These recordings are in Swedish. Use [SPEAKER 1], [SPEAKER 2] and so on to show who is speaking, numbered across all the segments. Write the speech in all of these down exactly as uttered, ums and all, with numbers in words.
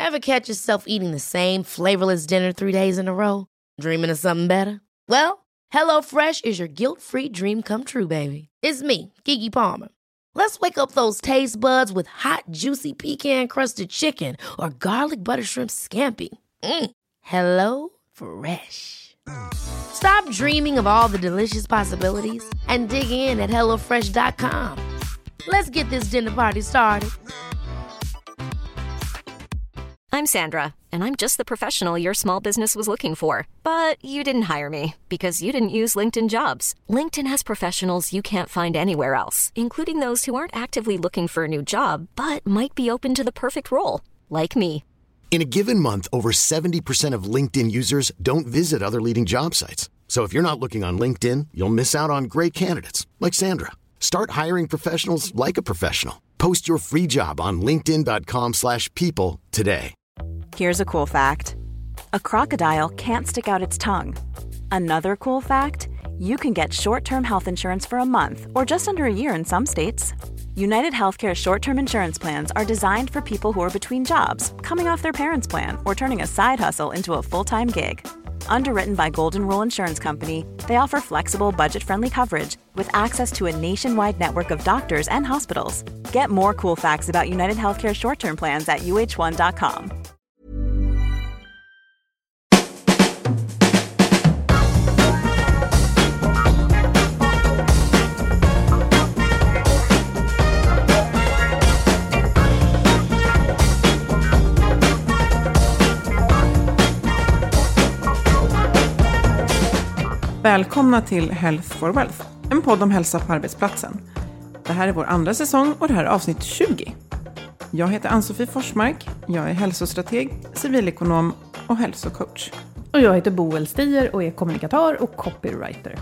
[SPEAKER 1] Ever catch yourself eating the same flavorless dinner three days in a row? Dreaming of something better? Well, HelloFresh is your guilt-free dream come true, baby. It's me, Keke Palmer. Let's wake up those taste buds with hot, juicy pecan-crusted chicken or garlic butter shrimp scampi. Mm. Hello Fresh. Stop dreaming of all the delicious possibilities and dig in at hello fresh dot com. Let's get this dinner party started.
[SPEAKER 2] I'm Sandra, and I'm just the professional your small business was looking for. But you didn't hire me because you didn't use LinkedIn Jobs. LinkedIn has professionals you can't find anywhere else, including those who aren't actively looking for a new job, but might be open to the perfect role, like me.
[SPEAKER 3] In a given month, over seventy percent of LinkedIn users don't visit other leading job sites. So if you're not looking on LinkedIn, you'll miss out on great candidates like Sandra. Start hiring professionals like a professional. Post your free job on linkedin dot com slash people today.
[SPEAKER 4] Here's a cool fact. A crocodile can't stick out its tongue. Another cool fact, you can get short-term health insurance for a month or just under a year in some states. United Healthcare short-term insurance plans are designed for people who are between jobs, coming off their parents' plan, or turning a side hustle into a full-time gig. Underwritten by Golden Rule Insurance Company, they offer flexible, budget-friendly coverage with access to a nationwide network of doctors and hospitals. Get more cool facts about United Healthcare short-term plans at u h one dot com.
[SPEAKER 5] Välkomna till Health for Wealth, en podd om hälsa på arbetsplatsen. Det här är vår andra säsong och det här är avsnitt tjugo. Jag heter Ann-Sofie Forsmark, jag är hälsostrateg, civilekonom och hälsocoach.
[SPEAKER 6] Och jag heter Boel Stier och är kommunikatör och copywriter.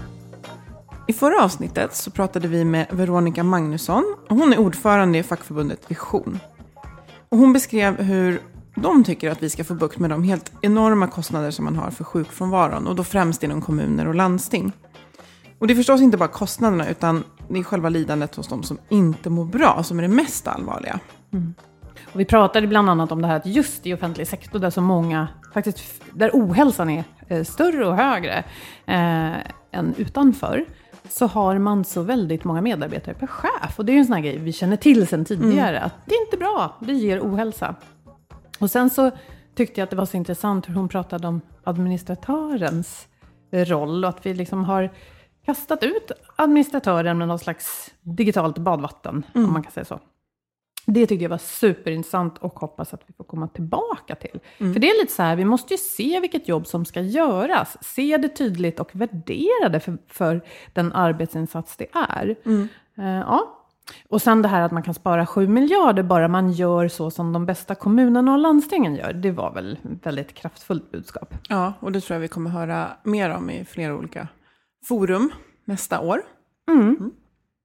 [SPEAKER 5] I förra avsnittet så pratade vi med Veronica Magnusson och hon är ordförande i fackförbundet Vision. Och hon beskrev hur de tycker att vi ska få bukt med de helt enorma kostnader som man har för sjukfrånvaron och då främst inom kommuner och landsting. Och det är förstås inte bara kostnaderna utan det är själva lidandet hos de som inte mår bra som är det mest allvarliga.
[SPEAKER 6] Mm. Och vi pratade bland annat om det här att just i offentlig sektor där så många, faktiskt där ohälsan är eh, större och högre eh, än utanför, så har man så väldigt många medarbetare per chef. Och det är ju en sån här grej vi känner till sedan tidigare, mm. att det är inte bra, det ger ohälsa. Och sen så tyckte jag att det var så intressant hur hon pratade om administratörens roll och att vi liksom har kastat ut administratören med någon slags digitalt badvatten, mm. om man kan säga så. Det tyckte jag var superintressant och hoppas att vi får komma tillbaka till. Mm. För det är lite så här, vi måste ju se vilket jobb som ska göras. Se det tydligt och värdera det för, för den arbetsinsats det är. Mm. Uh, ja. Och sen det här att man kan spara sju miljarder bara man gör så som de bästa kommunerna och landstingen gör. Det var väl väldigt kraftfullt budskap.
[SPEAKER 5] Ja, och det tror jag vi kommer höra mer om i flera olika forum nästa år.
[SPEAKER 6] Mm.
[SPEAKER 5] Mm.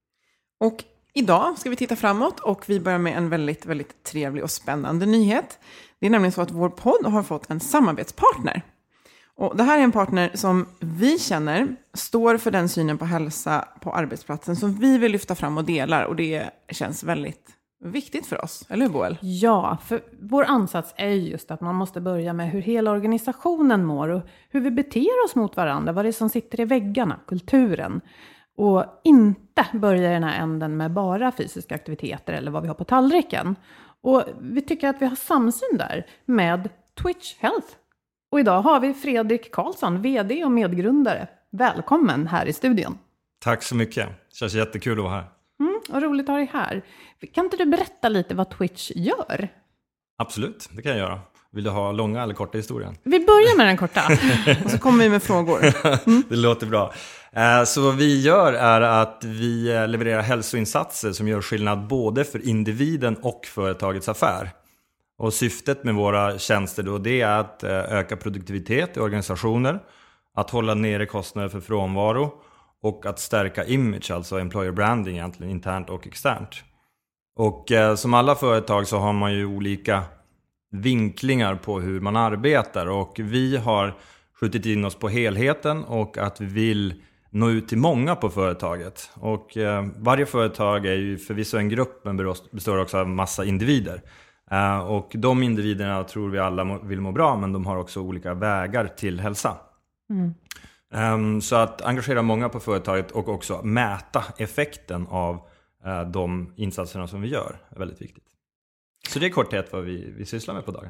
[SPEAKER 5] Och idag ska vi titta framåt och vi börjar med en väldigt, väldigt trevlig och spännande nyhet. Det är nämligen så att vår podd har fått en samarbetspartner. Och det här är en partner som vi känner står för den synen på hälsa på arbetsplatsen som vi vill lyfta fram och delar. Och det känns väldigt viktigt för oss, eller hur Boel?
[SPEAKER 6] Ja, för vår ansats är just att man måste börja med hur hela organisationen mår och hur vi beter oss mot varandra. Vad det är som sitter i väggarna, kulturen. Och inte börja den här änden med bara fysiska aktiviteter eller vad vi har på tallriken. Och vi tycker att vi har samsyn där med Twitch Health. Och idag har vi Fredrik Karlsson, vd och medgrundare. Välkommen här i studion.
[SPEAKER 7] Tack så mycket. Det känns jättekul att vara här.
[SPEAKER 6] Mm, och roligt att ha dig här. Kan inte du berätta lite vad Twitch gör?
[SPEAKER 7] Absolut, det kan jag göra. Vill du ha långa eller korta historien?
[SPEAKER 6] Vi börjar med den korta.
[SPEAKER 5] Och så kommer vi med frågor.
[SPEAKER 7] Mm. Det låter bra. Så vad vi gör är att vi levererar hälsoinsatser som gör skillnad både för individen och företagets affär. Och syftet med våra tjänster då, det är att öka produktivitet i organisationer, att hålla nere kostnader för frånvaro och att stärka image, alltså employer branding egentligen, internt och externt. Och eh, som alla företag så har man ju olika vinklingar på hur man arbetar och vi har skjutit in oss på helheten och att vi vill nå ut till många på företaget. Och eh, varje företag är ju förvisso en grupp men består också av massa individer. Uh, och de individerna tror vi alla må, vill må bra, men de har också olika vägar till hälsa. Mm. Um, så att engagera många på företaget och också mäta effekten av uh, de insatserna som vi gör är väldigt viktigt. Så det är korthet vad vi, vi sysslar med på dagen.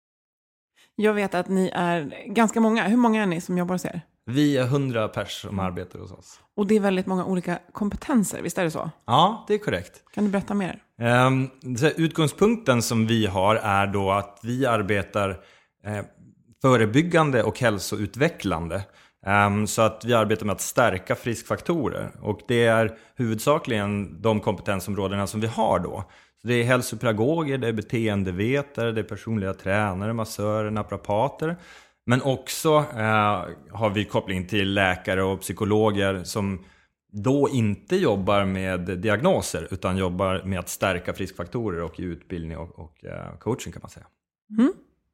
[SPEAKER 5] Jag vet att ni är ganska många. Hur många är ni som jobbar hos er?
[SPEAKER 7] Vi är hundra pers som arbetar hos oss.
[SPEAKER 5] Och det är väldigt många olika kompetenser, visst är det så?
[SPEAKER 7] Ja, det är korrekt.
[SPEAKER 5] Kan du berätta mer?
[SPEAKER 7] Um, utgångspunkten som vi har är då att vi arbetar eh, förebyggande och hälsoutvecklande. Um, så att vi arbetar med att stärka friskfaktorer. Och det är huvudsakligen de kompetensområdena som vi har då. Så det är hälsopedagoger, det är beteendevetare, det är personliga tränare, massörer, naprapater. Men också eh, har vi koppling till läkare och psykologer som då inte jobbar med diagnoser utan jobbar med att stärka friskfaktorer och i utbildning och, och eh, coaching kan man säga.
[SPEAKER 6] Mm.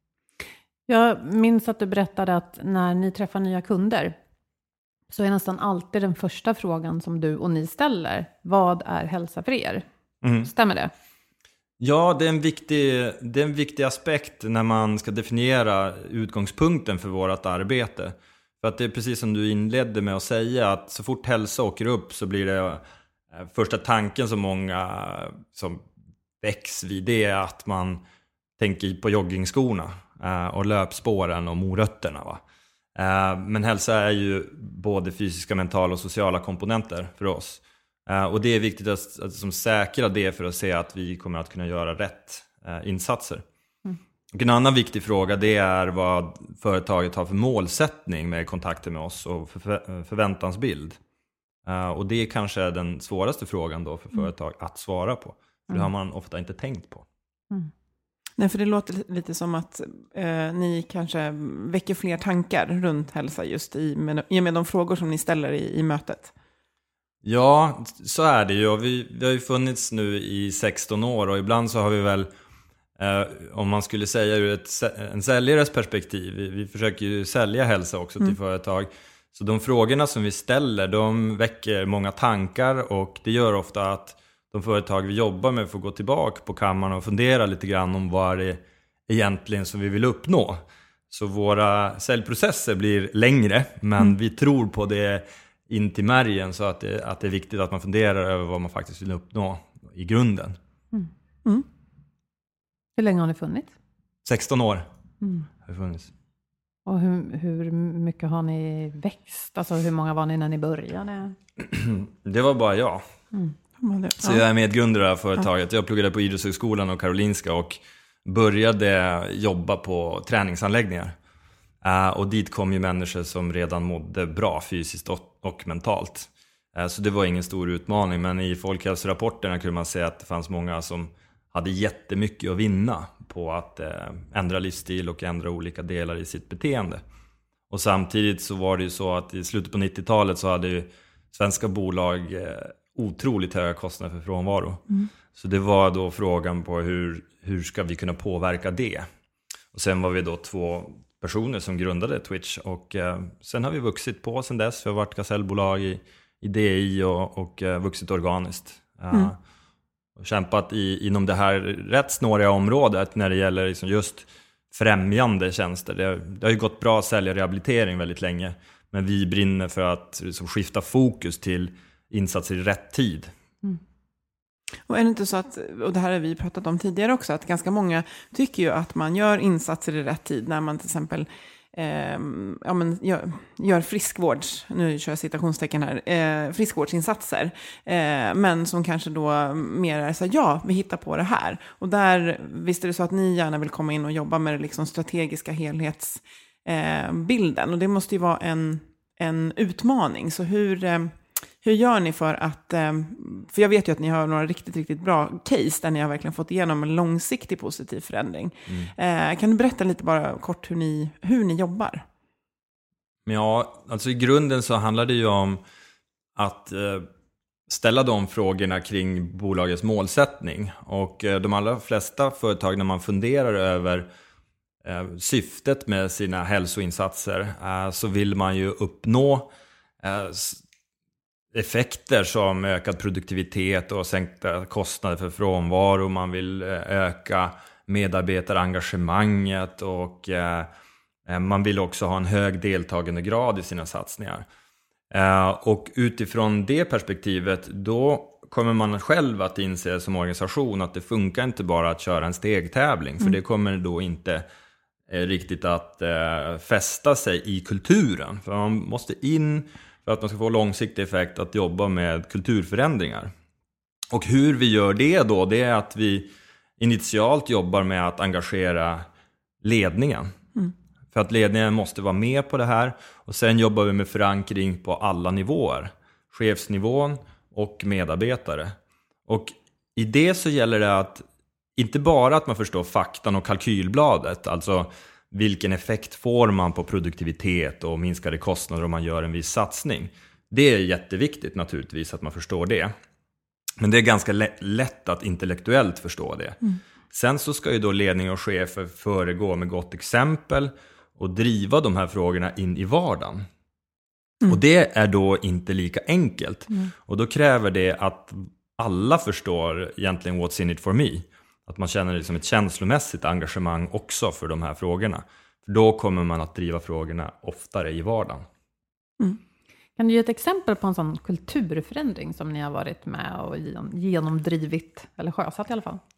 [SPEAKER 6] Jag minns att du berättade att när ni träffar nya kunder så är nästan alltid den första frågan som du och ni ställer: vad är hälsa för er? Mm. Stämmer det?
[SPEAKER 7] Ja, det är, en viktig, det är en viktig aspekt när man ska definiera utgångspunkten för vårt arbete. För att det är precis som du inledde med att säga, att så fort hälsa åker upp så blir det första tanken som många som väcks vid, det är att man tänker på joggingskorna och löpspåren och morötterna. Va? Men hälsa är ju både fysiska, mentala och sociala komponenter för oss. Uh, och det är viktigt att, att som säkra det för att se att vi kommer att kunna göra rätt uh, insatser. Mm. Och en annan viktig fråga, det är vad företaget har för målsättning med kontakter med oss och för, för, förväntansbild. Uh, och det är kanske den svåraste frågan då för mm. företag att svara på. För mm. det har man ofta inte tänkt på.
[SPEAKER 5] Mm. Nej, för det låter lite som att eh, ni kanske väcker fler tankar runt hälsa just i med, i med de frågor som ni ställer i, i mötet.
[SPEAKER 7] Ja, så är det ju. Vi, vi har ju funnits nu i sexton år och ibland så har vi väl, eh, om man skulle säga ur ett, en säljares perspektiv, vi, vi försöker ju sälja hälsa också till mm. företag. Så de frågorna som vi ställer, de väcker många tankar och det gör ofta att de företag vi jobbar med får gå tillbaka på kammaren och fundera lite grann om vad det är egentligen som vi vill uppnå. Så våra säljprocesser blir längre, men mm. vi tror på det in till märgen, så att det, att det är viktigt att man funderar över vad man faktiskt vill uppnå i grunden.
[SPEAKER 6] Mm. Mm. Hur länge har ni funnits?
[SPEAKER 7] sexton år mm. har vi funnits.
[SPEAKER 6] Och hur, hur mycket har ni växt? Alltså hur många var ni när ni började?
[SPEAKER 7] Det var bara jag.
[SPEAKER 6] Mm.
[SPEAKER 7] Så jag är medgrundare av det här företaget. Jag pluggade på Idrottshögskolan och Karolinska och började jobba på träningsanläggningar. Uh, och dit kom ju människor som redan mådde bra fysiskt och, och mentalt. Uh, så det var ingen stor utmaning. Men i folkhälsorapporterna kunde man säga att det fanns många som hade jättemycket att vinna på att uh, ändra livsstil och ändra olika delar i sitt beteende. Och samtidigt så var det ju så att i slutet på nittiotalet så hade ju svenska bolag uh, otroligt höga kostnader för frånvaro. Mm. Så det var då frågan på hur, hur ska vi kunna påverka det. Och sen var vi då två personer som grundade Twitch och eh, sen har vi vuxit på sen dess. Vi har varit gasellbolag i, i D I och, och eh, vuxit organiskt. Uh, mm. Och kämpat i, inom det här rätt snåriga området när det gäller liksom just främjande tjänster. Det, det har ju gått bra att sälja rehabilitering väldigt länge, men vi brinner för att liksom, skifta fokus till insatser i rätt tid.
[SPEAKER 5] Mm. Och är det inte så att, och det här har vi pratat om tidigare också, att ganska många tycker ju att man gör insatser i rätt tid när man till exempel eh, ja, men gör, gör friskvårds, nu kör jag citationstecken här, eh, friskvårdsinsatser, eh, men som kanske då mer är så här, ja, vi hittar på det här. Och där, visst är det så att ni gärna vill komma in och jobba med det liksom strategiska helhetsbilden, eh, och det måste ju vara en, en utmaning. Så hur... Eh, Hur gör ni för att, för jag vet ju att ni har några riktigt, riktigt bra case där ni har verkligen fått igenom en långsiktig positiv förändring. Mm. Kan du berätta lite bara kort hur ni, hur ni jobbar?
[SPEAKER 7] Ja, alltså i grunden så handlar det ju om att ställa de frågorna kring bolagets målsättning. Och de allra flesta företag, när man funderar över syftet med sina hälsoinsatser, så vill man ju uppnå effekter som ökad produktivitet och sänkta kostnader för frånvaro. Man vill öka medarbetarengagemanget och eh, man vill också ha en hög deltagandegrad i sina satsningar. Eh, och utifrån det perspektivet då kommer man själv att inse som organisation att det funkar inte bara att köra en stegtävling. För mm. det kommer då inte eh, riktigt att eh, fästa sig i kulturen. För man måste in för att man ska få långsiktig effekt att jobba med kulturförändringar. Och hur vi gör det då, det är att vi initialt jobbar med att engagera ledningen. Mm. För att ledningen måste vara med på det här. Och sen jobbar vi med förankring på alla nivåer. Chefsnivån och medarbetare. Och i det så gäller det att inte bara att man förstår faktan och kalkylbladet. Alltså vilken effekt får man på produktivitet och minskade kostnader om man gör en viss satsning. Det är jätteviktigt naturligtvis att man förstår det. Men det är ganska lätt att intellektuellt förstå det. Mm. Sen så ska ju då ledning och chefer föregå med gott exempel och driva de här frågorna in i vardagen. Mm. Och det är då inte lika enkelt. Mm. Och då kräver det att alla förstår egentligen what's in it for me. Att man känner liksom ett känslomässigt engagemang också för de här frågorna. För då kommer man att driva frågorna oftare i vardagen.
[SPEAKER 6] Mm. Kan du ge ett exempel på en sån kulturförändring som ni har varit med och genomdrivit, eller sjösatt i alla fall?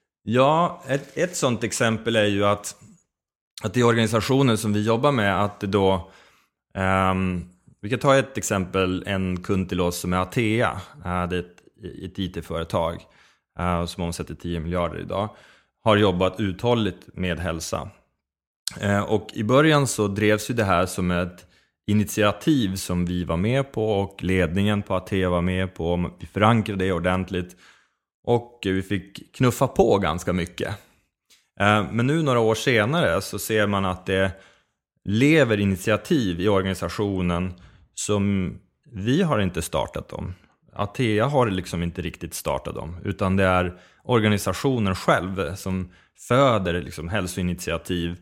[SPEAKER 7] Ja, ett, ett sånt exempel är ju att, att i organisationer som vi jobbar med, att det då, um, vi kan ta ett exempel, en kund till oss som är Atea, uh, det är ett, ett I T-företag uh, som omsätter tio miljarder idag, har jobbat uthålligt med hälsa. Uh, och i början så drevs ju det här som ett initiativ som vi var med på och ledningen på Atea var med på. Vi förankrade det ordentligt och vi fick knuffa på ganska mycket. Men nu några år senare så ser man att det lever initiativ i organisationen som vi har inte startat dem. Atea har liksom inte riktigt startat dem, utan det är organisationen själv som föder liksom hälsoinitiativ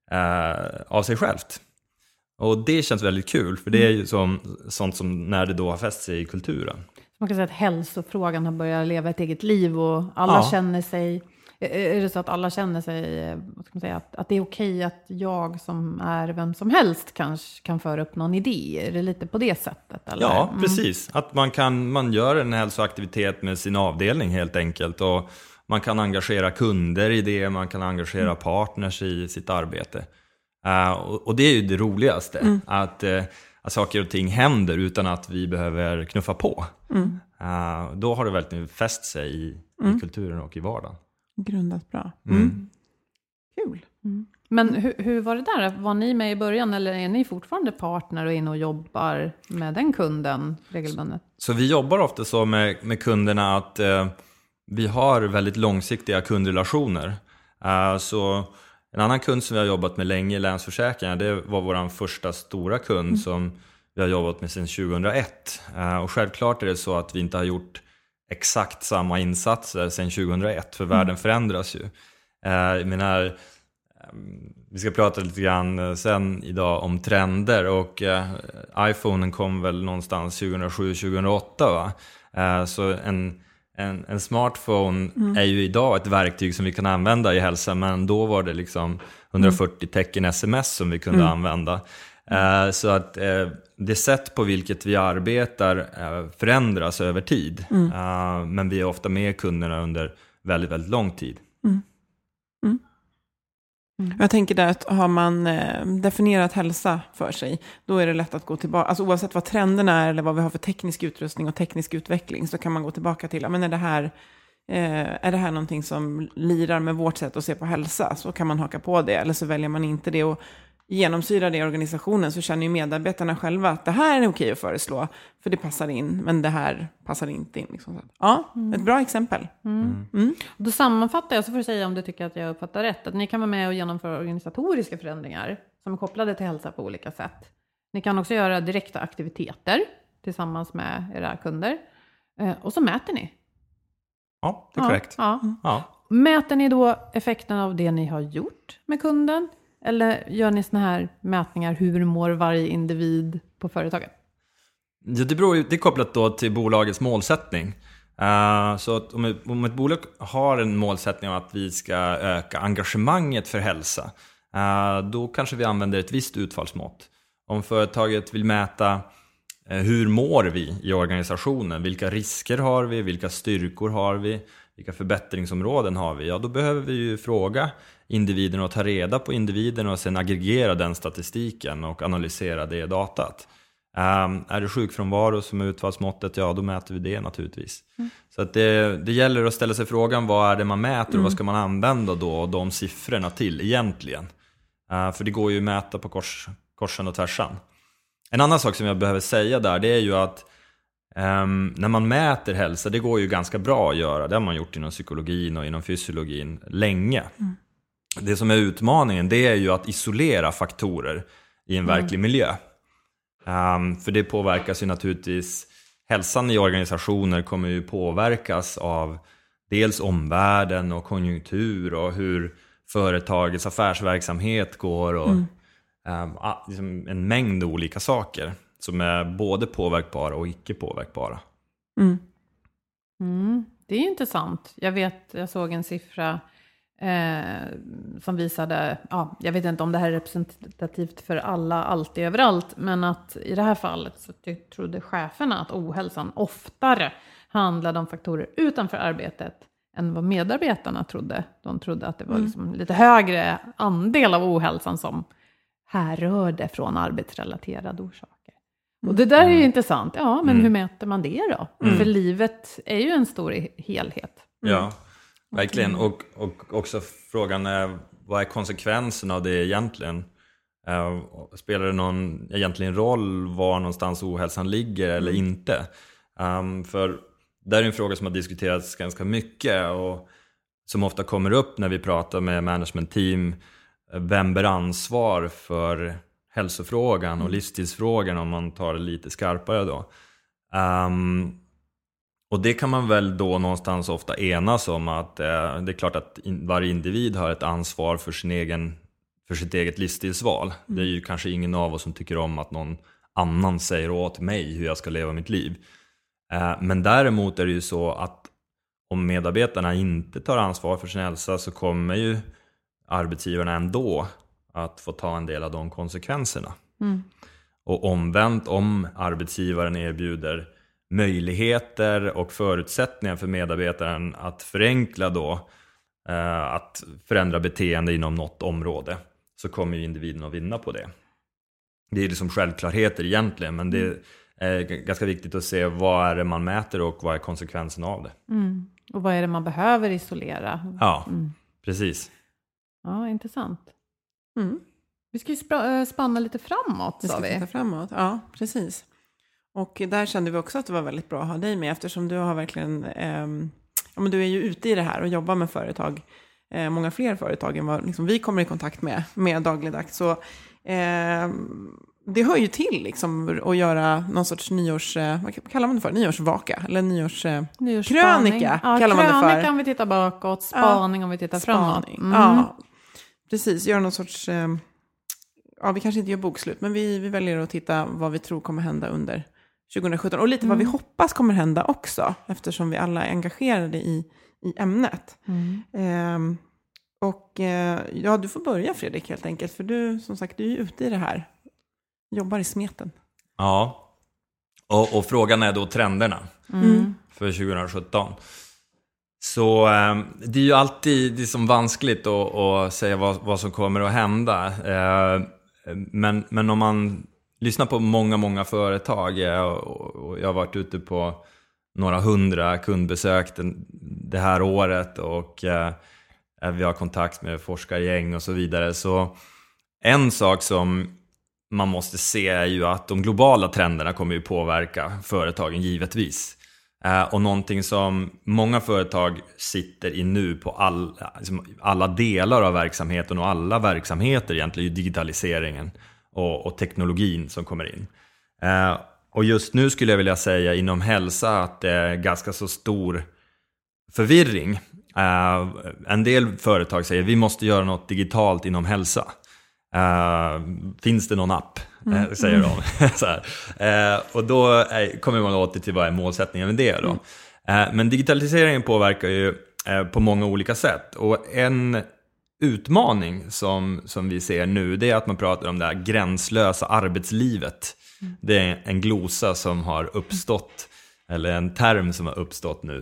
[SPEAKER 7] av sig självt. Och det känns väldigt kul, för det är ju som, sånt som när det då har fäst sig i kulturen.
[SPEAKER 6] Man kan säga att hälsofrågan har börjat leva ett eget liv och alla ja. känner sig, är det så att alla känner sig, vad ska man säga, att, att det är okej att jag som är vem som helst kanske kan föra upp någon idé? Är det lite på det sättet? Eller?
[SPEAKER 7] Ja, precis. Att man, kan, man gör en hälsoaktivitet med sin avdelning helt enkelt, och man kan engagera kunder i det, man kan engagera mm. partners i sitt arbete. Uh, och, och det är ju det roligaste, mm. att, uh, att saker och ting händer utan att vi behöver knuffa på. Mm. Uh, då har det verkligen fäst sig i, mm. i kulturen och i vardagen.
[SPEAKER 5] Grundat bra.
[SPEAKER 7] Mm. Mm.
[SPEAKER 5] Kul.
[SPEAKER 6] Mm. Men hur, hur var det där? Var ni med i början eller är ni fortfarande partner och in och jobbar med den kunden regelbundet?
[SPEAKER 7] Så vi jobbar ofta så med, med kunderna att uh, vi har väldigt långsiktiga kundrelationer. Uh, så... En annan kund som vi har jobbat med länge, Länsförsäkringar, det var vår första stora kund mm. som vi har jobbat med sedan tjugohundraett. Uh, och självklart är det så att vi inte har gjort exakt samma insatser sedan tjugohundraett, för mm. världen förändras ju. Uh, jag menar, um, vi ska prata lite grann sen idag om trender, och uh, iPhonen kom väl någonstans tjugohundrasju tjugohundraåtta, va? Uh, så en... En, en smartphone mm. är ju idag ett verktyg som vi kan använda i hälsa, men då var det liksom hundrafyrtio mm. tecken sms som vi kunde mm. använda. Mm. Uh, så att uh, det sätt på vilket vi arbetar uh, förändras över tid. Mm. Uh, men vi är ofta med kunderna under väldigt, väldigt lång tid.
[SPEAKER 5] Mm. Mm. Mm. Jag tänker där att har man eh, definierat hälsa för sig, då är det lätt att gå tillbaka, alltså oavsett vad trenderna är eller vad vi har för teknisk utrustning och teknisk utveckling, så kan man gå tillbaka till, ja, men är det här eh, är det här någonting som lirar med vårt sätt att se på hälsa, så kan man haka på det, eller så väljer man inte det, och genomsyrar det i organisationen, så känner ju medarbetarna själva att det här är okej att föreslå, för det passar in, men det här passar inte in. Liksom. Ja, mm. ett bra exempel.
[SPEAKER 6] Mm. Mm. Då sammanfattar jag, så får du säga om du tycker att jag uppfattar rätt, att ni kan vara med och genomföra organisatoriska förändringar som är kopplade till hälsa på olika sätt. Ni kan också göra direkta aktiviteter tillsammans med era kunder, och så mäter ni.
[SPEAKER 7] Ja, det är korrekt.
[SPEAKER 6] Ja, ja. Ja. Mäter ni då effekten av det ni har gjort med kunden? Eller gör ni såna här mätningar, hur mår varje individ på företaget?
[SPEAKER 7] Ja, det, beror ju, det är kopplat då till bolagets målsättning. Uh, så att om, ett, om ett bolag har en målsättning om att vi ska öka engagemanget för hälsa, uh, då kanske vi använder ett visst utfallsmått. Om företaget vill mäta uh, hur mår vi i organisationen, vilka risker har vi, vilka styrkor har vi, vilka förbättringsområden har vi, ja då behöver vi ju fråga individen och ta reda på individen och sen aggregera den statistiken och analysera det datat. Um, är det sjukfrånvaro som är utfallsmåttet, ja då mäter vi det naturligtvis. Mm. Så att det, det gäller att ställa sig frågan, vad är det man mäter och mm. vad ska man använda då de siffrorna till egentligen? Uh, för det går ju att mäta på kors, korsen och tvärsan. En annan sak som jag behöver säga där, det är ju att um, när man mäter hälsa, det går ju ganska bra att göra. Det har man gjort inom psykologin och inom fysiologin länge. Mm. Det som är utmaningen, det är ju att isolera faktorer i en mm. verklig miljö. Um, för det påverkas ju naturligtvis, hälsan i organisationer kommer ju påverkas av dels omvärlden och konjunktur och hur företagets affärsverksamhet går och mm. um, liksom en mängd olika saker som är både påverkbara och icke påverkbara.
[SPEAKER 6] Mm. Mm, det är intressant. Jag vet, jag såg en siffra Eh, som visade, ja, jag vet inte om det här är representativt för alla, alltid, överallt, men att i det här fallet så trodde cheferna att ohälsan oftare handlade om faktorer utanför arbetet än vad medarbetarna trodde. De trodde att det var liksom lite högre andel av ohälsan som härrörde från arbetsrelaterade orsaker. Och det där är ju intressant. Ja, men mm. hur mäter man det då? Mm. För livet är ju en stor helhet.
[SPEAKER 7] Mm. Ja. Verkligen, och, och också frågan är, vad är konsekvensen av det egentligen? Uh, spelar det någon egentligen roll var någonstans ohälsan ligger eller mm. inte? Um, för det är en fråga som har diskuterats ganska mycket och som ofta kommer upp när vi pratar med management-team. Vem bär ansvar för hälsofrågan och mm. livsstilsfrågan, om man tar det lite skarpare då? Um, Och det kan man väl då någonstans ofta enas om, att eh, det är klart att in, varje individ har ett ansvar för, sin egen, för sitt eget livsstilsval. Mm. Det är ju kanske ingen av oss som tycker om att någon annan säger åt mig hur jag ska leva mitt liv. Eh, men däremot är det ju så att om medarbetarna inte tar ansvar för sin hälsa, så kommer ju arbetsgivarna ändå att få ta en del av de konsekvenserna. Mm. Och omvänt, om arbetsgivaren erbjuder möjligheter och förutsättningar för medarbetaren att förenkla då, eh, att förändra beteende inom något område, så kommer ju individen att vinna på det. Det är liksom självklarheter egentligen, men det är ganska viktigt att se vad är det man mäter och vad är konsekvensen av det.
[SPEAKER 6] Mm. Och vad är det man behöver isolera?
[SPEAKER 7] Ja, mm. precis.
[SPEAKER 6] Ja, intressant. Mm. Vi ska ju sp- spanna lite framåt,
[SPEAKER 5] vi
[SPEAKER 6] sa
[SPEAKER 5] ska
[SPEAKER 6] vi.
[SPEAKER 5] Titta framåt, ja, precis. Och där kände vi också att det var väldigt bra att ha dig med, eftersom du har verkligen, eh, ja, men du är ju ute i det här och jobbar med företag, eh, många fler företag än vad liksom vi kommer i kontakt med, med dagligdags. Så eh, det hör ju till liksom att göra någon sorts nyårs, eh, vad kallar man det för? Nyårsvaka eller nyårs, eh, krönika
[SPEAKER 6] ja,
[SPEAKER 5] kallar man det för.
[SPEAKER 6] Krönika om vi tittar bakåt, spaning ja, om vi tittar framåt.
[SPEAKER 5] Mm. Ja, precis. Göra någon sorts, eh, ja, vi kanske inte gör bokslut, men vi, vi väljer att titta vad vi tror kommer hända under tjugohundrasjutton. Och lite mm. vad vi hoppas kommer hända också, eftersom vi alla är engagerade i, i ämnet. Mm. Ehm, och eh, ja, du får börja, Fredrik, helt enkelt. För du, som sagt, du är ju ute i det här. Jobbar i smeten.
[SPEAKER 7] Ja, och, och frågan är då trenderna mm. för tjugohundrasjutton. Så eh, det är ju alltid det är som vanskligt att, att säga vad, vad som kommer att hända. Eh, men, men om man lyssnar på många, många företag, och, och jag har varit ute på några hundra kundbesök den, det här året, och eh, vi har kontakt med forskargäng och så vidare. Så en sak som man måste se är ju att de globala trenderna kommer ju påverka företagen givetvis. Uh, och någonting som många företag sitter i nu på all, liksom alla delar av verksamheten och alla verksamheter egentligen är digitaliseringen och, och teknologin som kommer in. Uh, och just nu skulle jag vilja säga inom hälsa att det är ganska så stor förvirring. Uh, en del företag säger vi måste göra något digitalt inom hälsa. Uh, finns det någon app? Mm. Uh, säger de. Så här. Uh, och då är, kommer man åter till vad är målsättningen med det då. Eh, men digitaliseringen påverkar ju eh, på många olika sätt. Och en utmaning som, som vi ser nu, det är att man pratar om det här gränslösa arbetslivet. Mm. Det är en glosa som har uppstått, eller en term som har uppstått nu.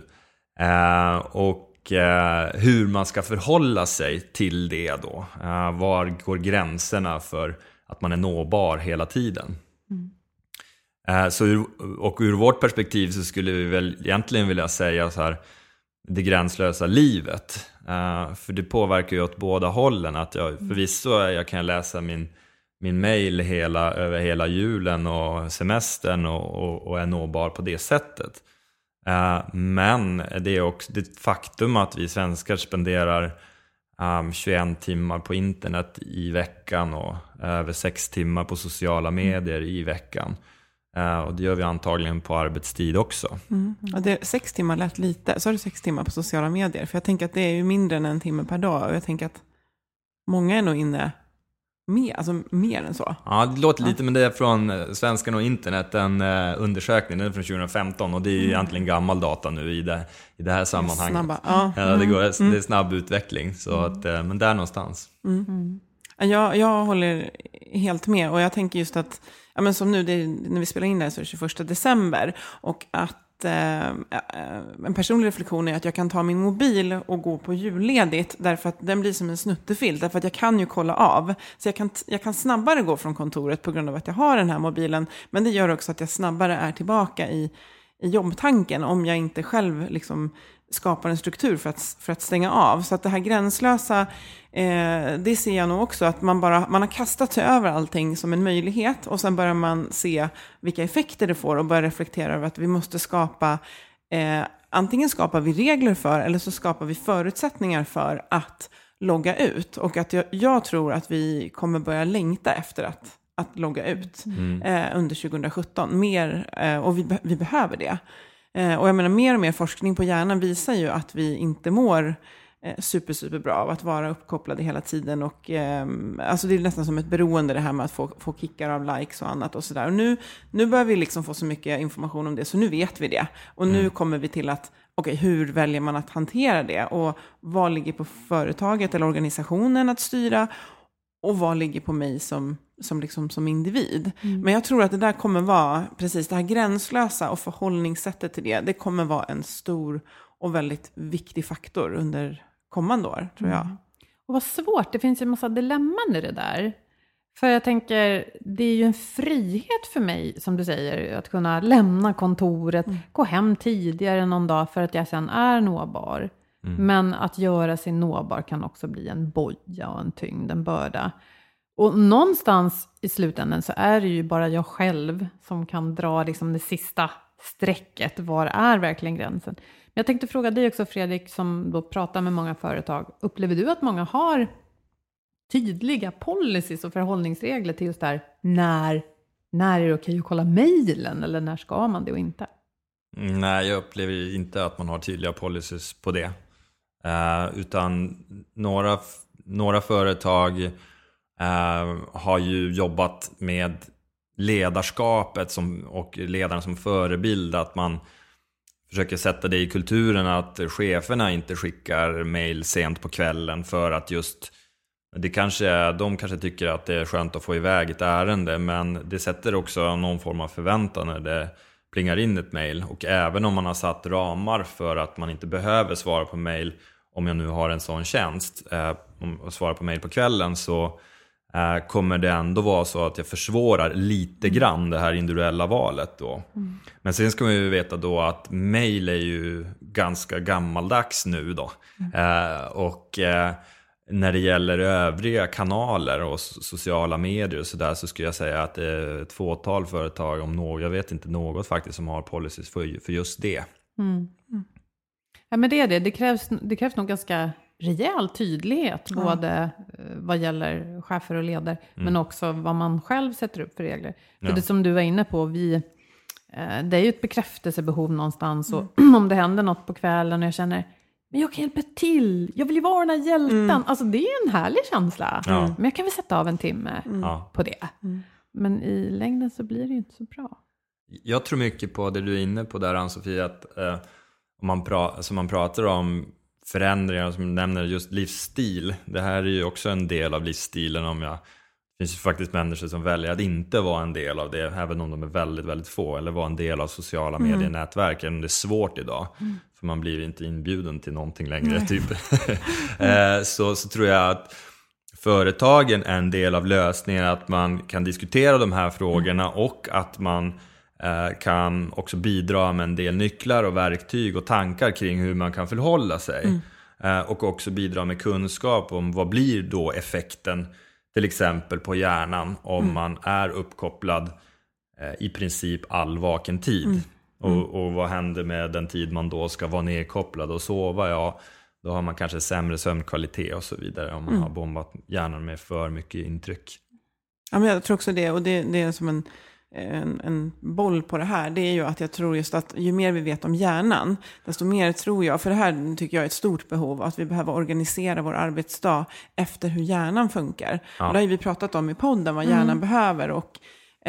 [SPEAKER 7] Eh, och eh, hur man ska förhålla sig till det då. Eh, var går gränserna för att man är nåbar hela tiden? Mm. Eh, så ur, och ur vårt perspektiv så skulle vi väl egentligen vilja säga så här, det gränslösa livet. Uh, för det påverkar ju åt båda hållen. Att jag, förvisso jag kan läsa min, min mail hela, över hela julen och semestern och, och, och är nåbar på det sättet. Uh, men det är också det faktum att vi svenskar spenderar um, tjugoen timmar på internet i veckan och över sex timmar på sociala medier i veckan. Uh, och det gör vi antagligen på arbetstid också.
[SPEAKER 5] Mm. Ja, det, sex timmar lät lite. Så är det sex timmar på sociala medier. För jag tänker att det är ju mindre än en timme per dag. Och jag tänker att många är nog inne mer, alltså mer än så.
[SPEAKER 7] Ja, det låter ja. lite, men det är från Svenskarna och internet, en uh, undersökning. Den är från tjugohundrafemton och det är ju mm. egentligen gammal data nu i det, i det här sammanhanget.
[SPEAKER 5] Snabba. Ja.
[SPEAKER 7] Ja, det, går, mm. det är snabb utveckling. Så att, uh, men där någonstans.
[SPEAKER 5] Mm. Mm. Jag, jag håller helt med. Och jag tänker just att ja, men som nu, det är, när vi spelar in det här så är det tjugoförsta december. Och att eh, en personlig reflektion är att jag kan ta min mobil och gå på julledigt. Därför att den blir som en snuttefilt. Därför att jag kan ju kolla av. Så jag kan, jag kan snabbare gå från kontoret på grund av att jag har den här mobilen. Men det gör också att jag snabbare är tillbaka i, i jobbtanken. Om jag inte själv liksom skapar en struktur för att, för att stänga av. Så att det här gränslösa, eh, det ser jag nog också. Att man, bara, man har kastat sig över allting som en möjlighet. Och sen börjar man se vilka effekter det får. Och börjar reflektera över att vi måste skapa, eh, antingen skapar vi regler för. Eller så skapar vi förutsättningar för att logga ut. Och att jag, jag tror att vi kommer börja längta efter att, att logga ut mm. eh, under tjugosjutton. Mer, eh, och vi, vi behöver det. Och jag menar, mer och mer forskning på hjärnan visar ju att vi inte mår eh, super, super bra av att vara uppkopplade hela tiden. Och, eh, alltså det är nästan som ett beroende det här med att få, få kickar av likes och annat och sådär. Och nu, nu börjar vi liksom få så mycket information om det, så nu vet vi det. Och mm. nu kommer vi till att, okej, okay, hur väljer man att hantera det? Och vad ligger på företaget eller organisationen att styra? Och vad ligger på mig som, som, liksom, som individ. Mm. Men jag tror att det där kommer vara, precis det här gränslösa och förhållningssättet till det. Det kommer vara en stor och väldigt viktig faktor under kommande år, tror jag. Mm.
[SPEAKER 6] Och vad svårt, det finns ju en massa dilemman i det där. För jag tänker, det är ju en frihet för mig, som du säger, att kunna lämna kontoret, mm. gå hem tidigare någon dag för att jag sen är nåbar. Mm. Men att göra sig nåbar kan också bli en boja och en tyngd, en börda. Och någonstans i slutändan så är det ju bara jag själv som kan dra liksom det sista strecket. Var är verkligen gränsen? Men jag tänkte fråga dig också, Fredrik, som då pratar med många företag. Upplever du att många har tydliga policies och förhållningsregler till just där när, när är det okej att kolla mejlen eller när ska man det och inte?
[SPEAKER 7] Nej, jag upplever inte att man har tydliga policies på det. Uh, utan några, några företag uh, har ju jobbat med ledarskapet som, och ledarna som förebild, att man försöker sätta det i kulturen att cheferna inte skickar mejl sent på kvällen för att just det kanske, de kanske tycker att det är skönt att få iväg ett ärende, men det sätter också någon form av förväntan när det plingar in ett mejl. Och även om man har satt ramar för att man inte behöver svara på mejl, om jag nu har en sån tjänst eh, och svara på mejl på kvällen, så eh, kommer det ändå vara så att jag försvårar lite grann det här individuella valet då. Mm. Men sen ska man ju veta då att mejl är ju ganska gammaldags nu då. Mm. Eh, och eh, när det gäller övriga kanaler och sociala medier och sådär, så skulle jag säga att det är ett fåtal företag, om något, jag vet inte något faktiskt, som har policies för, för just det. Mm. Mm.
[SPEAKER 6] Ja, men det är det. Det krävs, det krävs nog ganska rejäl tydlighet, mm. både vad gäller chefer och ledare, mm. men också vad man själv sätter upp för regler. Ja. För det som du var inne på, vi, det är ju ett bekräftelsebehov någonstans. Mm. Och om det händer något på kvällen och jag känner, men jag kan hjälpa till, jag vill ju vara den här hjälten. Mm. Alltså det är en härlig känsla. Ja. Men jag kan väl sätta av en timme mm. på det. Mm. Men i längden så blir det ju inte så bra.
[SPEAKER 7] Jag tror mycket på det du är inne på där, Ann-Sofie, att eh, om man, pra, alltså man pratar om förändringar som nämner just livsstil. Det här är ju också en del av livsstilen. Om jag, det finns ju faktiskt människor som väljer att inte vara en del av det, även om de är väldigt, väldigt få, eller vara en del av sociala mm. medienätverk. Det är svårt idag, mm. för man blir inte inbjuden till någonting längre. Typ. så, så tror jag att företagen är en del av lösningen, att man kan diskutera de här frågorna mm. och att man eh, kan också bidra med en del nycklar och verktyg och tankar kring hur man kan förhålla sig. Mm. Eh, och också bidra med kunskap om vad blir då effekten till exempel på hjärnan om mm. man är uppkopplad eh, i princip all vaken tid. Mm. Mm. Och, och vad händer med den tid man då ska vara nedkopplad och sova? Ja, då har man kanske sämre sömnkvalitet och så vidare om man mm. har bombat hjärnan med för mycket intryck.
[SPEAKER 5] Ja, men jag tror också det, och det, det är som en, en, en boll på det här. Det är ju att jag tror just att ju mer vi vet om hjärnan, desto mer tror jag, för det här tycker jag är ett stort behov, att vi behöver organisera vår arbetsdag efter hur hjärnan funkar. Ja. Och det har vi pratat om i podden, vad hjärnan mm. behöver, och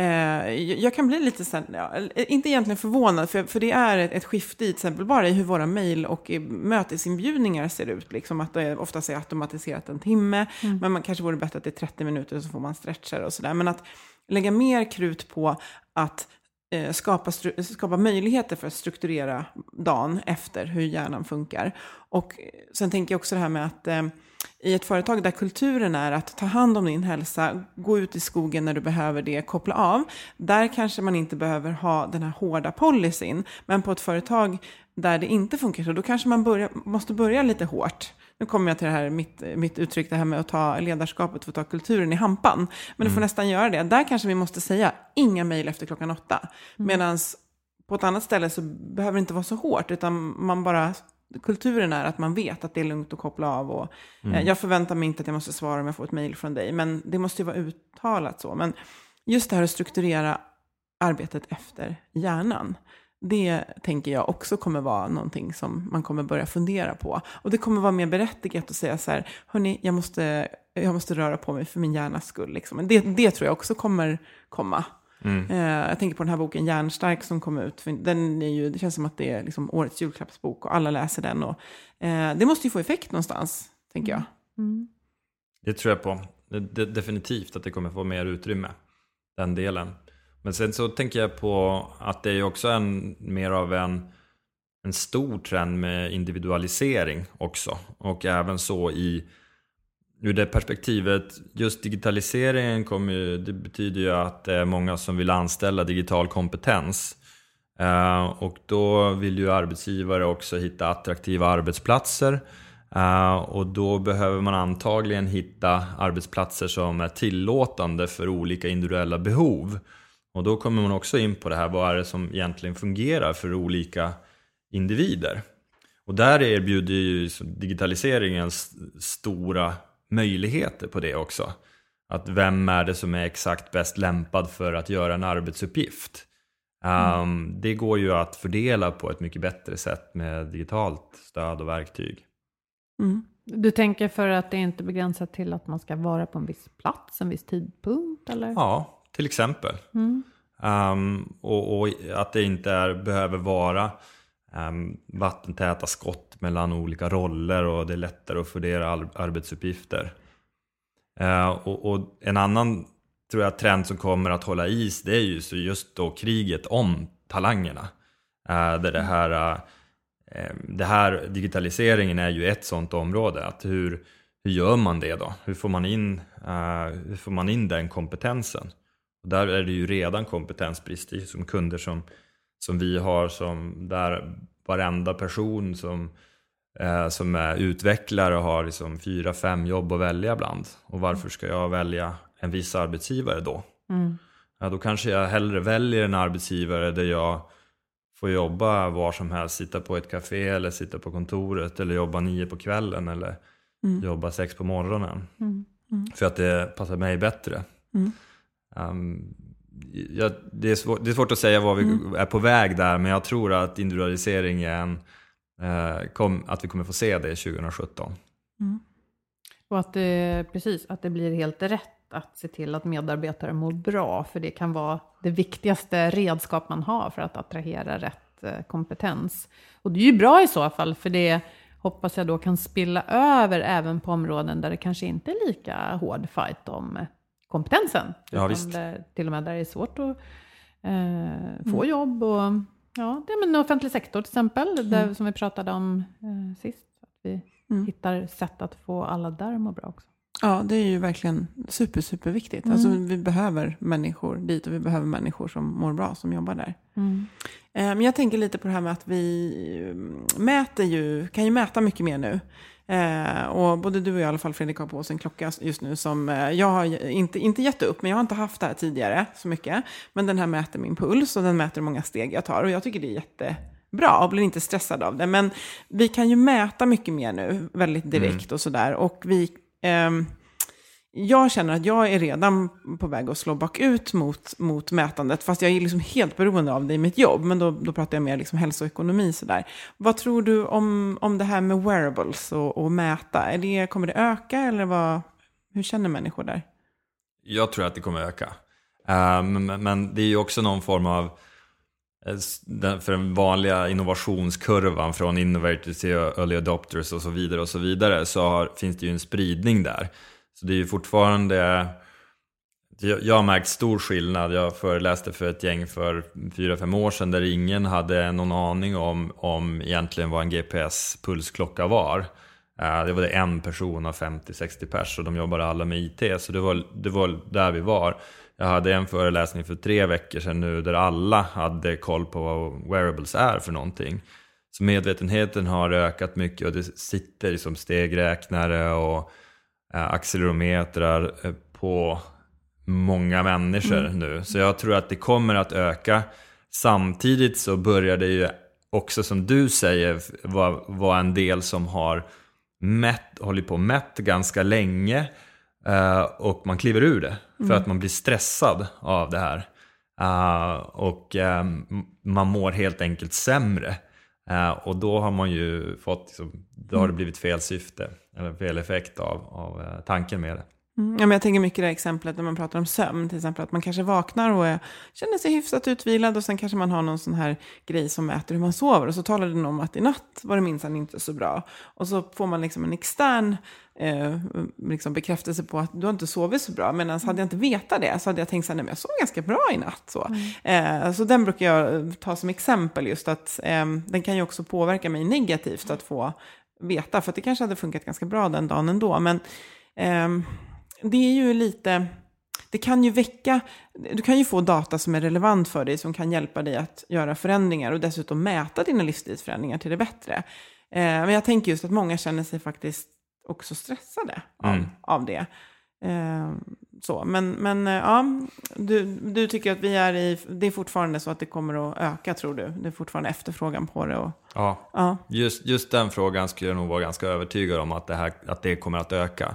[SPEAKER 5] jag kan bli lite sen, ja, inte egentligen förvånad, för, för det är ett, ett skifte i till exempel bara i hur våra mejl och mötesinbjudningar ser ut. Liksom att det ofta är automatiserat en timme, mm. men man kanske vore bättre att det är trettio minuter så får man stretchar och sådär. Men att lägga mer krut på att eh, skapa, stru- skapa möjligheter för att strukturera dagen efter hur hjärnan funkar. Och sen tänker jag också det här med att eh, i ett företag där kulturen är att ta hand om din hälsa, gå ut i skogen när du behöver det, koppla av. Där kanske man inte behöver ha den här hårda policyn. Men på ett företag där det inte funkar så, då kanske man börja, måste börja lite hårt. Nu kommer jag till det här, mitt, mitt uttryck, det här med att ta ledarskapet för att ta kulturen i hampan. Men du får mm. nästan göra det. Där kanske vi måste säga inga mejl efter klockan åtta. Mm. Medan på ett annat ställe så behöver det inte vara så hårt, utan man bara... Kulturen är att man vet att det är lugnt att koppla av. Och, mm. eh, jag förväntar mig inte att jag måste svara om jag får ett mejl från dig. Men det måste ju vara uttalat så. Men just det här att strukturera arbetet efter hjärnan. Det tänker jag också kommer vara någonting som man kommer börja fundera på. Och det kommer vara mer berättigat att säga så här: hörni, jag måste, jag måste röra på mig för min hjärnas skull. Liksom. Men det, det tror jag också kommer komma. Mm. Eh, jag tänker på den här boken Hjärnstark som kom ut. För den är ju, det känns som att det är liksom årets julklappsbok och alla läser den. Och, eh, det måste ju få effekt någonstans, tänker jag.
[SPEAKER 6] Mm.
[SPEAKER 7] Det tror jag på. Det, det, definitivt att det kommer få mer utrymme, den delen. Men sen så tänker jag på att det är också en, mer av en, en stor trend med individualisering också. Och även så i ur det perspektivet, just digitaliseringen kommer ju, det betyder ju att det är många som vill anställa digital kompetens. Uh, och då vill ju arbetsgivare också hitta attraktiva arbetsplatser. Uh, och då behöver man antagligen hitta arbetsplatser som är tillåtande för olika individuella behov. Och då kommer man också in på det här, vad är det som egentligen fungerar för olika individer. Och där erbjuder ju digitaliseringens stora möjligheter på det också. Att vem är det som är exakt bäst lämpad för att göra en arbetsuppgift. Mm. Um, det går ju att fördela på ett mycket bättre sätt med digitalt stöd och verktyg.
[SPEAKER 6] Mm. Du tänker för att det inte begränsat till att man ska vara på en viss plats, en viss tidpunkt? Eller?
[SPEAKER 7] Ja, till exempel. Mm. Um, och, och att det inte är, behöver vara um, vattentäta skott mellan olika roller och det är lättare att fördela ar- arbetsuppgifter. Uh, och, och en annan tror jag trend som kommer att hålla is, det är ju så just då kriget om talangerna. Uh, där det här, uh, det här digitaliseringen är ju ett sånt område. Att hur, hur gör man det då? Hur får man in, uh, hur får man in den kompetensen? Och där är det ju redan kompetensbrist i som kunder som, som vi har, som där varenda person som, eh, som är utvecklare har liksom fyra, fem jobb att välja bland. Och varför ska jag välja en viss arbetsgivare då? Mm. Ja, då kanske jag hellre väljer en arbetsgivare där jag får jobba var som helst, sitta på ett café eller sitta på kontoret eller jobba nio på kvällen eller mm. jobba sex på morgonen. Mm. Mm. För att det passar mig bättre. Mm. Um, ja, det, är svår, det är svårt att säga vad vi mm. är på väg där, men jag tror att individualiseringen eh, kom, att vi kommer få se det tjugohundrasjutton.
[SPEAKER 6] Mm. Och att det, precis, att det blir helt rätt att se till att medarbetare mår bra, för det kan vara det viktigaste redskap man har för att attrahera rätt eh, kompetens. Och det är ju bra i så fall, för det hoppas jag då kan spilla över även på områden där det kanske inte är lika hård fight om kompetensen.
[SPEAKER 7] Ja, visst.
[SPEAKER 6] Där, till och med där det är svårt att eh, få mm. jobb. Och, ja, det är med en offentlig sektor till exempel, mm. där, som vi pratade om eh, sist. Att vi mm. hittar sätt att få alla där att må bra också.
[SPEAKER 5] Ja, det är ju verkligen super, super viktigt. Mm. Alltså, vi behöver människor dit och vi behöver människor som mår bra, som jobbar där. Mm. Men jag tänker lite på det här med att vi mäter ju, kan ju mäta mycket mer nu. Eh, och både du och jag i alla fall, Fredrik, har på oss en klocka just nu som eh, jag har inte, inte gett upp, men jag har inte haft det här tidigare så mycket. Men den här mäter min puls och den mäter hur många steg jag tar och jag tycker det är jättebra och blir inte stressad av det. Men vi kan ju mäta mycket mer nu, väldigt direkt mm. och sådär. Och vi... Um, jag känner att jag är redan på väg att slå bakut mot, mot mätandet, fast jag är liksom helt beroende av det i mitt jobb, men då, då pratar jag mer liksom hälsoekonomi sådär. Vad tror du om, om det här med wearables och, och mäta? Är det, kommer det öka eller vad, hur känner människor där?
[SPEAKER 7] Jag tror att det kommer öka, uh, men, men det är ju också någon form av för den vanliga innovationskurvan från innovators till early adopters och så vidare och så vidare, så har, finns det ju en spridning där. Så det är ju fortfarande, jag, jag har märkt stor skillnad. Jag föreläste för ett gäng för fyra, fem år sedan där ingen hade någon aning om, om egentligen vad en G P S-pulsklocka var. Uh, det var det en person av femtio sextio pers och de jobbade alla med I T, så det var, det var där vi var. Jag hade en föreläsning för tre veckor sedan nu där alla hade koll på vad wearables är för någonting. Så medvetenheten har ökat mycket och det sitter som stegräknare och äh, accelerometrar på många människor mm. nu. Så jag tror att det kommer att öka. Samtidigt så börjar det ju också, som du säger, vara var en del som har mätt, hållit på mätt ganska länge. Uh, och man kliver ur det för mm. att man blir stressad av det här. Uh, och um, man mår helt enkelt sämre. Uh, och då har man ju fått, liksom, då har det blivit fel syfte eller fel effekt av, av uh, tanken med det.
[SPEAKER 5] Mm, ja, men jag tänker mycket det exemplet när man pratar om sömn, till exempel att man kanske vaknar och är, känner sig hyfsat utvilad och sen kanske man har någon sån här grej som mäter hur man sover och så talar den om att i natt var det minsann inte så bra och så får man liksom en extern eh, liksom bekräftelse på att du har inte sovit så bra, men hade jag inte vetat det så hade jag tänkt så här, nej, men jag sov ganska bra i natt så. Mm. Eh, så den brukar jag ta som exempel, just att eh, den kan ju också påverka mig negativt att få veta, för att det kanske hade funkat ganska bra den dagen ändå, men eh, det är ju lite, det kan ju väcka, du kan ju få data som är relevant för dig, som kan hjälpa dig att göra förändringar och dessutom mäta dina livsstilsförändringar till det bättre. Eh, men jag tänker just att många känner sig faktiskt också stressade av, mm. av det. Eh, så, men men ja, du, du tycker att vi är i, det är fortfarande så att det kommer att öka, tror du? Det är fortfarande efterfrågan på det. Och,
[SPEAKER 7] ja, ja. Just, just den frågan skulle jag nog vara ganska övertygad om att det, här, att det kommer att öka.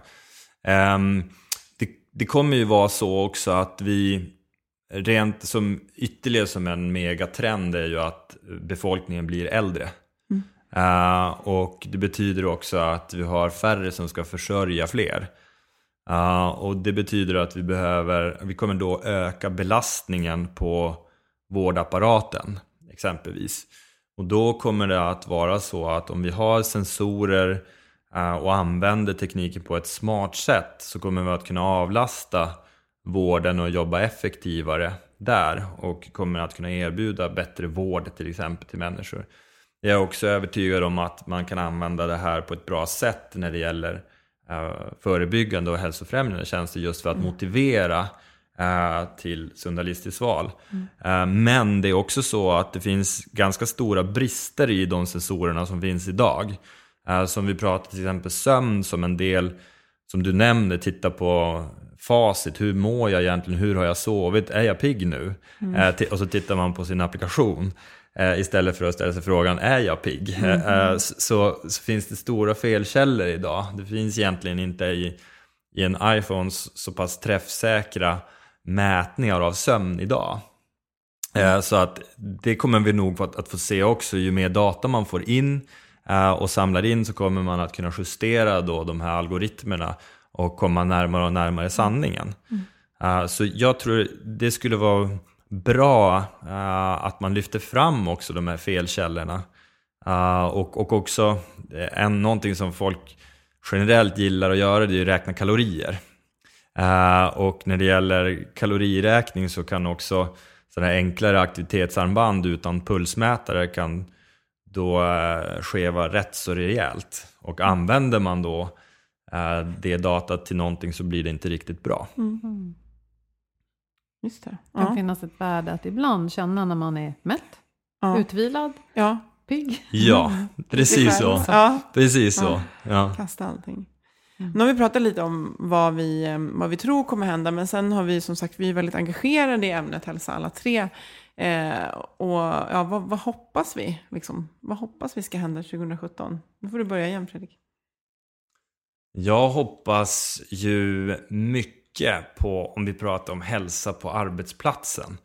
[SPEAKER 7] Um, det, det kommer ju vara så också att vi rent som ytterligare som en megatrend är ju att befolkningen blir äldre. Mm. Uh, och det betyder också att vi har färre som ska försörja fler. Uh, och det betyder att vi behöver, vi kommer då öka belastningen på vårdapparaten exempelvis. Och då kommer det att vara så att om vi har sensorer och använder tekniken på ett smart sätt, så kommer vi att kunna avlasta vården och jobba effektivare där och kommer att kunna erbjuda bättre vård till exempel till människor. Jag är också övertygad om att man kan använda det här på ett bra sätt när det gäller uh, förebyggande och hälsofrämjande tjänster, just för att mm. motivera uh, till sunda livsstilsval. Mm. Uh, men det är också så att det finns ganska stora brister i de sensorerna som finns idag. Uh, som vi pratar till exempel sömn som en del, som du nämnde, titta på facit, hur mår jag egentligen, hur har jag sovit, är jag pigg nu? Mm. Uh, t- och så tittar man på sin applikation uh, istället för att ställa sig frågan, är jag pigg? Mm. Uh, så, så finns det stora felkällor idag. Det finns egentligen inte i, i en iPhone så pass träffsäkra mätningar av sömn idag. Mm. Uh, så att det kommer vi nog att, att få se också. Ju mer data man får in Uh, och samlar in, så kommer man att kunna justera då de här algoritmerna och komma närmare och närmare sanningen. Mm. Uh, så jag tror det skulle vara bra uh, att man lyfter fram också de här felkällorna. Uh, och, och också en, någonting som folk generellt gillar att göra, det är att räkna kalorier. Uh, och när det gäller kaloriräkning så kan också sådana här enklare aktivitetsarmband utan pulsmätare kan då uh, skeva rätt så rejält. Och använder man då uh, det datat till någonting så blir det inte riktigt bra.
[SPEAKER 5] Mm. Just det.
[SPEAKER 6] Det kan
[SPEAKER 5] Ja.
[SPEAKER 6] finnas ett värde att ibland känna när man är mätt,
[SPEAKER 5] Ja.
[SPEAKER 6] utvilad,
[SPEAKER 5] Ja.
[SPEAKER 6] pigg.
[SPEAKER 7] Ja, precis så.
[SPEAKER 5] Ja.
[SPEAKER 7] Precis så.
[SPEAKER 5] Ja.
[SPEAKER 7] Ja.
[SPEAKER 5] Kasta allting. Nu har vi pratat lite om vad vi, eh, vad vi tror kommer hända, men sen har vi som sagt, vi är väldigt engagerade i ämnet hälsa alla tre. Eh, och ja, vad, vad hoppas vi? Liksom? Vad hoppas vi ska hända tjugo sjutton? Nu får du börja igen, Fredrik.
[SPEAKER 7] Jag hoppas ju mycket på, om vi pratar om hälsa på arbetsplatsen,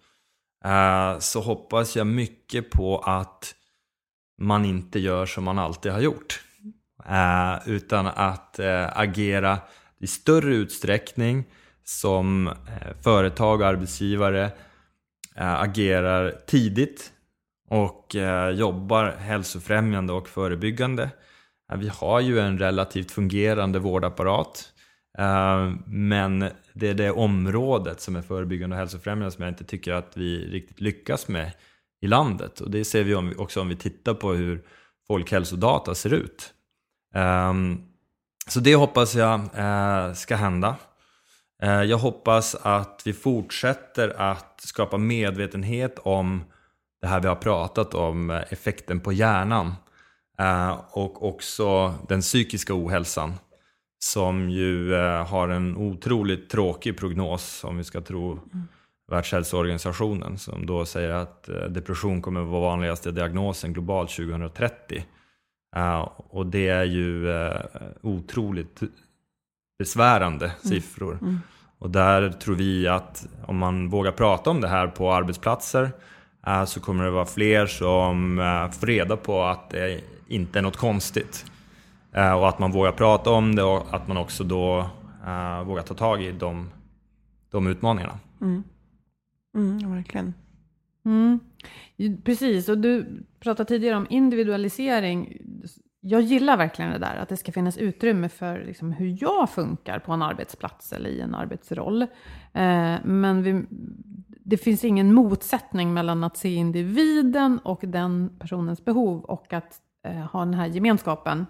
[SPEAKER 7] eh, så hoppas jag mycket på att man inte gör som man alltid har gjort. Uh, utan att uh, agera i större utsträckning som uh, företag och arbetsgivare uh, agerar tidigt och uh, jobbar hälsofrämjande och förebyggande. Uh, vi har ju en relativt fungerande vårdapparat, uh, men det är det området som är förebyggande och hälsofrämjande som jag inte tycker att vi riktigt lyckas med i landet. Och det ser vi om, också om vi tittar på hur folkhälsodata ser ut. Um, så det hoppas jag uh, ska hända. Uh, jag hoppas att vi fortsätter att skapa medvetenhet om det här vi har pratat om, effekten på hjärnan uh, och också den psykiska ohälsan som ju uh, har en otroligt tråkig prognos, om vi ska tro mm. Världshälsoorganisationen, som då säger att uh, depression kommer att vara vanligaste diagnosen globalt tjugo trettio. Uh, och det är ju uh, otroligt besvärande mm. siffror. Mm. Och där tror vi att om man vågar prata om det här på arbetsplatser uh, så kommer det vara fler som uh, får reda på att det inte är något konstigt. Uh, och att man vågar prata om det och att man också då uh, vågar ta tag i de, de utmaningarna.
[SPEAKER 5] Mm. Mm, ja, verkligen.
[SPEAKER 6] Mm. Precis, och du pratade tidigare om individualisering. Jag gillar verkligen det där, att det ska finnas utrymme för liksom hur jag funkar på en arbetsplats eller i en arbetsroll. Eh, men vi, det finns ingen motsättning mellan att se individen och den personens behov och att eh, ha den här gemenskapen.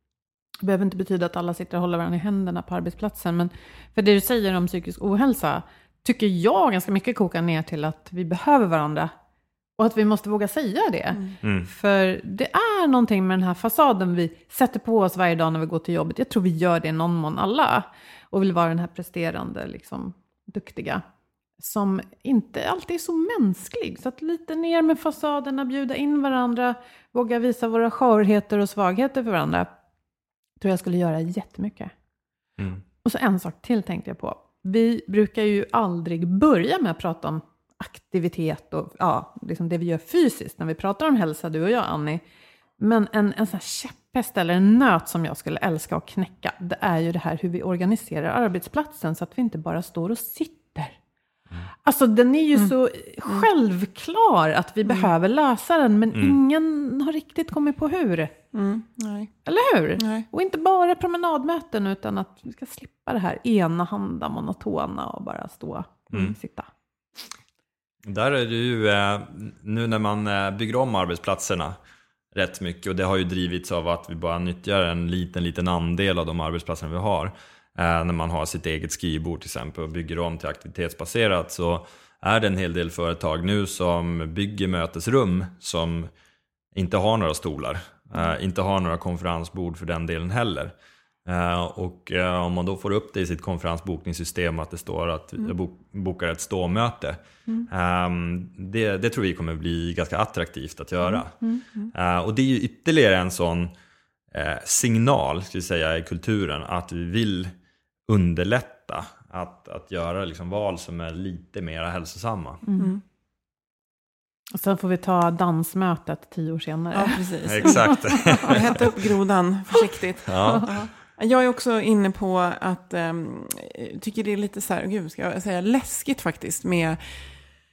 [SPEAKER 6] Det behöver inte betyda att alla sitter och håller varandra i händerna på arbetsplatsen, men för det du säger om psykisk ohälsa tycker jag ganska mycket kokar ner till att vi behöver varandra. Och att vi måste våga säga det. Mm. För det är någonting med den här fasaden vi sätter på oss varje dag när vi går till jobbet. Jag tror vi gör det någon mån alla. Och vill vara den här presterande, liksom, duktiga. Som inte alltid är så mänsklig. Så att lite ner med fasaderna, bjuda in varandra. Våga visa våra skörheter och svagheter för varandra. Tror jag skulle göra jättemycket. Mm. Och så en sak till tänkte jag på. Vi brukar ju aldrig börja med att prata om aktivitet och ja, liksom det vi gör fysiskt när vi pratar om hälsa, du och jag, Annie. Men en, en sån här käpphäst eller en nöt som jag skulle älska att knäcka, det är ju det här hur vi organiserar arbetsplatsen så att vi inte bara står och sitter. Mm. Alltså den är ju mm. så självklar att vi mm. behöver lösa den, men mm. ingen har riktigt kommit på hur.
[SPEAKER 5] Mm. Nej.
[SPEAKER 6] Eller hur?
[SPEAKER 5] Nej.
[SPEAKER 6] Och inte bara promenadmöten utan att vi ska slippa det här enahanda, monotona och bara stå och mm. sitta.
[SPEAKER 7] Där är det ju, nu när man bygger om arbetsplatserna rätt mycket, och det har ju drivits av att vi bara nyttjar en liten, liten andel av de arbetsplatserna vi har. När man har sitt eget skrivbord till exempel och bygger om till aktivitetsbaserat, så är det en hel del företag nu som bygger mötesrum som inte har några stolar, inte har några konferensbord för den delen heller. Uh, och uh, om man då får upp det i sitt konferensbokningssystem att det står att mm. jag bok, bokar ett ståmöte, mm. um, det, det tror vi kommer bli ganska attraktivt att göra. Mm. Mm. Uh, och det är ju ytterligare en sån uh, signal, ska vi säga, i kulturen att vi vill underlätta att, att göra liksom val som är lite mer hälsosamma.
[SPEAKER 6] Mm. Och sen får vi ta dansmötet tio år senare.
[SPEAKER 5] Ja, precis.
[SPEAKER 7] Exakt.
[SPEAKER 5] Hämta upp grodan försiktigt.
[SPEAKER 7] Ja.
[SPEAKER 5] Jag är också inne på att um, tycker det är lite så här, gud, ska jag säga läskigt faktiskt med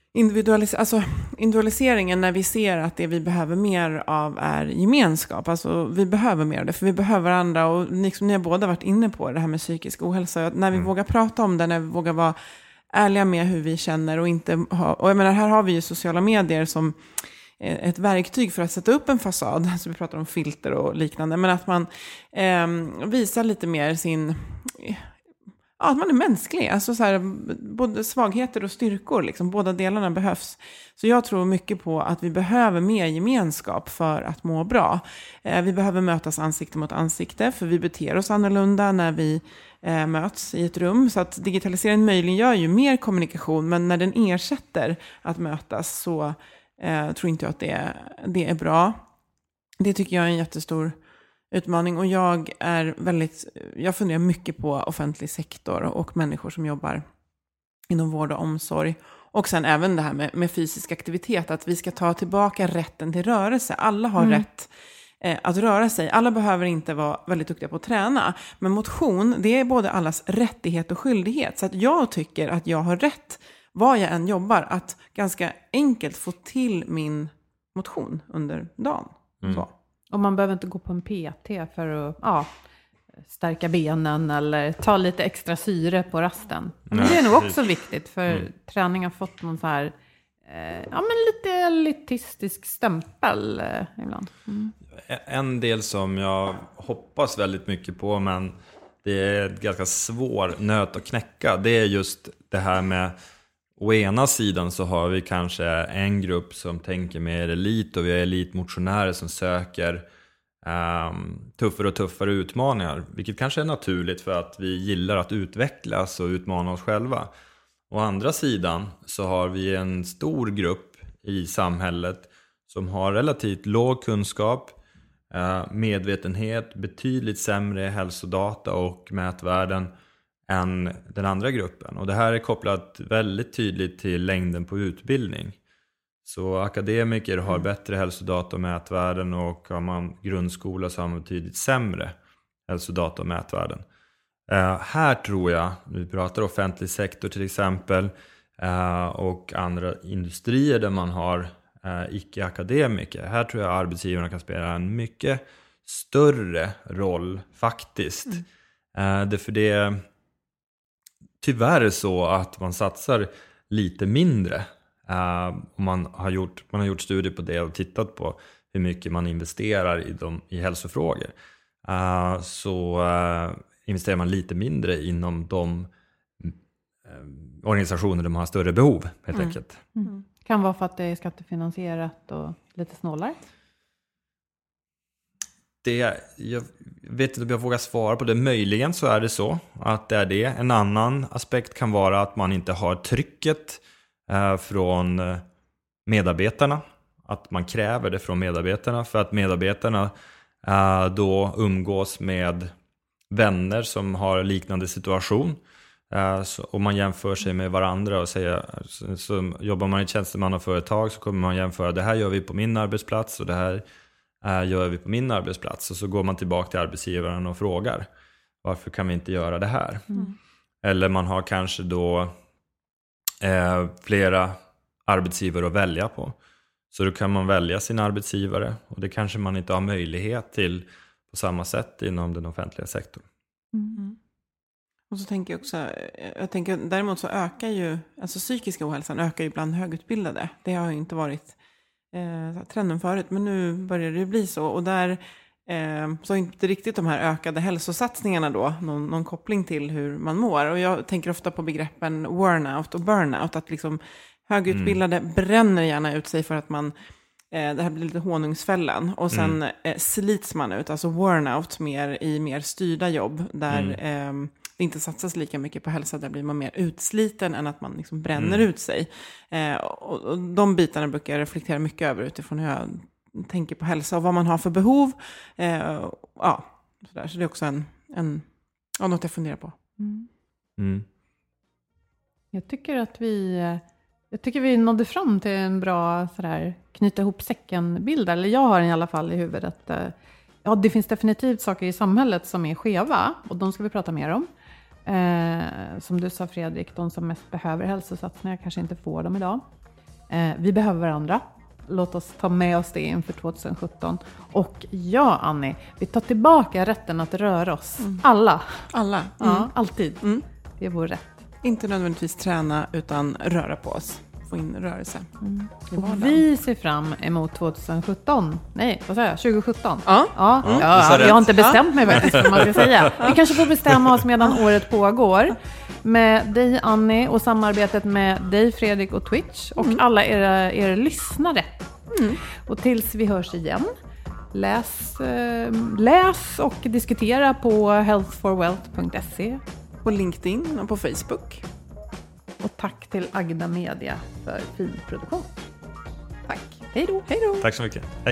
[SPEAKER 5] individualis- alltså, individualiseringen när vi ser att det vi behöver mer av är gemenskap. Alltså vi behöver mer av det, för vi behöver varandra. Och liksom ni har båda varit inne på det här med psykisk ohälsa. När vi mm. vågar prata om det, när vi vågar vara ärliga med hur vi känner och inte ha, och jag menar, här har vi ju sociala medier som ett verktyg för att sätta upp en fasad. Alltså vi pratar om filter och liknande. Men att man eh, visar lite mer sin... Ja, att man är mänsklig. Alltså så här, både svagheter och styrkor. Liksom, båda delarna behövs. Så jag tror mycket på att vi behöver mer gemenskap för att må bra. Eh, vi behöver mötas ansikte mot ansikte. För vi beter oss annorlunda när vi eh, möts i ett rum. Så att digitaliseringen möjliggör ju mer kommunikation. Men när den ersätter att mötas så eh, tror inte jag att det, det är bra. Det tycker jag är en jättestor utmaning, och jag är väldigt, jag funderar mycket på offentlig sektor och människor som jobbar inom vård och omsorg. Och sen även det här med, med fysisk aktivitet, att vi ska ta tillbaka rätten till rörelse. Alla har mm. rätt eh, att röra sig. Alla behöver inte vara väldigt duktiga på att träna. Men motion, det är både allas rättighet och skyldighet. Så att jag tycker att jag har rätt, var jag än jobbar, att ganska enkelt få till min motion under dagen. Mm. Så.
[SPEAKER 6] Och man behöver inte gå på en P T för att ja, stärka benen eller ta lite extra syre på rasten. Men det är nog också viktigt, för mm. träning har fått någon så här, eh, ja men lite elitistisk stämpel eh, ibland. Mm.
[SPEAKER 7] En del som jag hoppas väldigt mycket på, men det är ett ganska svår nöt att knäcka, det är just det här med, å ena sidan så har vi kanske en grupp som tänker mer elit, och vi har elitmotionärer som söker um, tuffare och tuffare utmaningar, vilket kanske är naturligt för att vi gillar att utvecklas och utmana oss själva. Å andra sidan så har vi en stor grupp i samhället som har relativt låg kunskap, uh, medvetenhet, betydligt sämre hälsodata och mätvärden än den andra gruppen. Och det här är kopplat väldigt tydligt till längden på utbildning. Så akademiker har mm. bättre hälsodata och mätvärden, och har man grundskola så har man betydligt sämre hälsodata och mätvärden. Uh, här tror jag, vi pratar offentlig sektor till exempel, uh, och andra industrier där man har uh, icke-akademiker. Här tror jag arbetsgivarna kan spela en mycket större roll faktiskt. Mm. Uh, det för det tyvärr så att man satsar lite mindre. Uh, och man, har gjort, man har gjort studier på det och tittat på hur mycket man investerar i, de, i hälsofrågor. Uh, så uh, investerar man lite mindre inom de uh, organisationer där man har större behov helt mm. enkelt.
[SPEAKER 6] Mm. Kan vara för att det är skattefinansierat och lite snålare.
[SPEAKER 7] Det, jag vet inte om jag vågar svara på det. Möjligen så är det så att det är det. En annan aspekt kan vara att man inte har trycket eh, från medarbetarna. Att man kräver det från medarbetarna. För att medarbetarna eh, då umgås med vänner som har liknande situation. Eh, så, och man jämför sig med varandra och säger, så, så jobbar man i ett tjänstemannaföretag så kommer man jämföra, det här gör vi på min arbetsplats och det här gör vi på min arbetsplats. Och så går man tillbaka till arbetsgivaren och frågar, varför kan vi inte göra det här? Mm. Eller man har kanske då eh, flera arbetsgivare att välja på. Så då kan man välja sin arbetsgivare, och det kanske man inte har möjlighet till på samma sätt inom den offentliga sektorn.
[SPEAKER 5] Mm. Och så tänker jag också, jag tänker däremot så ökar ju, alltså psykiska ohälsan ökar ju bland högutbildade. Det har ju inte varit Eh, trenden förut, men nu börjar det bli så, och där eh, så inte riktigt de här ökade hälsosatsningarna då någon, någon koppling till hur man mår. Och jag tänker ofta på begreppen burnout och burnout, att liksom högutbildade mm. bränner gärna ut sig för att man eh, det här blir lite honungsfällan, och sen mm. eh, slits man ut, alltså burnout mer i mer styrda jobb där mm. eh, det inte satsas lika mycket på hälsa, där blir man mer utsliten än att man liksom bränner mm. ut sig. Eh, och, och de bitarna brukar jag reflektera mycket över utifrån hur jag tänker på hälsa och vad man har för behov. Eh, ja, så, där. Så det är också en, en, ja, något jag funderar på.
[SPEAKER 6] Mm. Mm. Jag tycker att vi, jag tycker vi nådde fram till en bra sådär, knyta ihop säcken-bild. Eller jag har den i alla fall i huvudet. Ja, det finns definitivt saker i samhället som är skeva, och de ska vi prata mer om. Eh, som du sa, Fredrik, de som mest behöver hälsosatsningar kanske inte får dem idag. Eh, vi behöver varandra. Låt oss ta med oss det inför tjugohundrasjutton. Och ja, Annie, vi tar tillbaka rätten att röra oss. Mm. Alla.
[SPEAKER 5] Alla. Mm.
[SPEAKER 6] Ja, alltid. Mm. Det är vår rätt.
[SPEAKER 5] Inte nödvändigtvis träna, utan röra på oss. Få in rörelse.
[SPEAKER 6] Mm. Och vi ser fram emot tjugohundrasjutton. Nej, vad säger jag? tjugosjutton.
[SPEAKER 5] Ja.
[SPEAKER 6] Ja, mm. ja jag har inte bestämt mig faktiskt vad man ska säga. Vi kanske får bestämma oss medan året pågår. Med dig, Annie, och samarbetet med dig, Fredrik, och Twitch. Och mm. alla era, era lyssnare. Mm. Och tills vi hörs igen. Läs, eh, läs och diskutera på health for wealth punkt se.
[SPEAKER 5] På LinkedIn och på Facebook.
[SPEAKER 6] Och tack till Agda Media för fin produktion. Tack. Hej då.
[SPEAKER 5] Hej då.
[SPEAKER 7] Tack så mycket. Hej.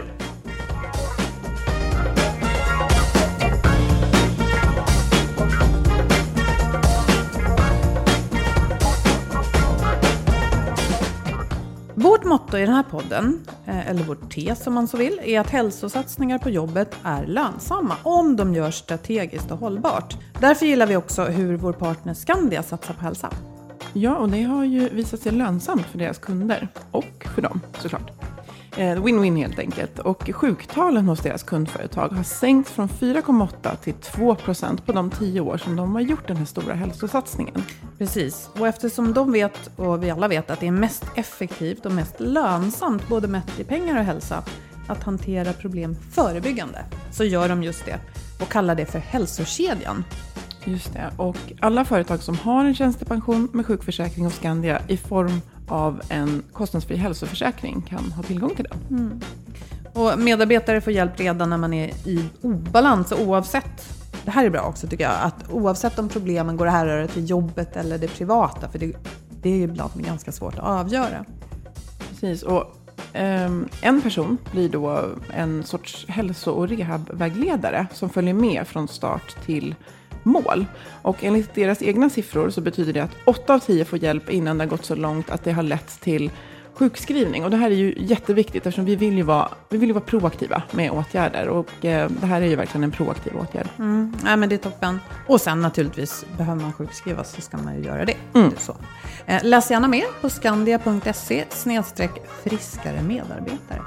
[SPEAKER 6] Vårt motto i den här podden, eller vårt tes om man så vill, är att hälsosatsningar på jobbet är lönsamma om de görs strategiskt och hållbart. Därför gillar vi också hur vår partner Skandia satsar på hälsa.
[SPEAKER 5] Ja, och det har ju visat sig lönsamt för deras kunder och för dem såklart. Win-win helt enkelt. Och sjuktalen hos deras kundföretag har sänkts från fyra komma åtta till två procent på de tio år som de har gjort den här stora hälsosatsningen.
[SPEAKER 6] Precis, och eftersom de vet, och vi alla vet, att det är mest effektivt och mest lönsamt, både mätt i pengar och hälsa, att hantera problem förebyggande, så gör de just det och kallar det för hälsokedjan.
[SPEAKER 5] Just det, och alla företag som har en tjänstepension med sjukförsäkring hos Skandia i form av en kostnadsfri hälsoförsäkring kan ha tillgång till den.
[SPEAKER 6] Mm. Och medarbetare får hjälp redan när man är i obalans, oavsett, det här är bra också tycker jag, att oavsett om problemen går det här till jobbet eller det privata, för det, det är ibland ganska svårt att avgöra.
[SPEAKER 5] Precis, och um, en person blir då en sorts hälso- och rehabvägledare som följer med från start till mål. Och enligt deras egna siffror så betyder det att åtta av tio får hjälp innan det har gått så långt att det har lett till sjukskrivning. Och det här är ju jätteviktigt eftersom vi vill ju vara, vi vill ju vara proaktiva med åtgärder. Och eh, det här är ju verkligen en proaktiv åtgärd.
[SPEAKER 6] Mm. Ja, men det är toppen. Och sen naturligtvis, behöver man sjukskrivas så ska man ju göra det.
[SPEAKER 5] Mm.
[SPEAKER 6] det är så. Eh, läs gärna mer på skandia punkt se snedstreck friskare medarbetare.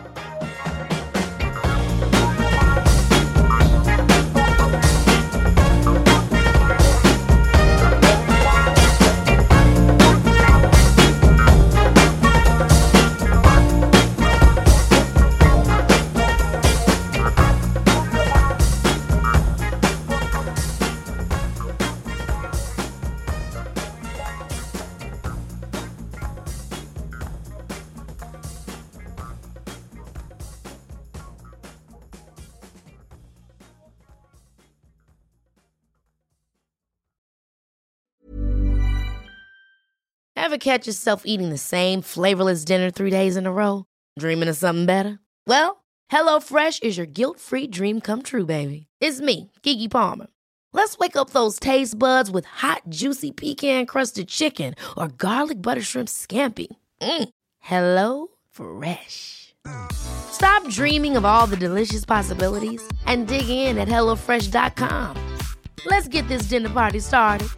[SPEAKER 1] Ever catch yourself eating the same flavorless dinner three days in a row? Dreaming of something better? Well, HelloFresh is your guilt-free dream come true, baby. It's me, Keke Palmer. Let's wake up those taste buds with hot, juicy pecan-crusted chicken or garlic butter shrimp scampi. Mm. Hello Fresh. Stop dreaming of all the delicious possibilities and dig in at hello fresh dot com. Let's get this dinner party started.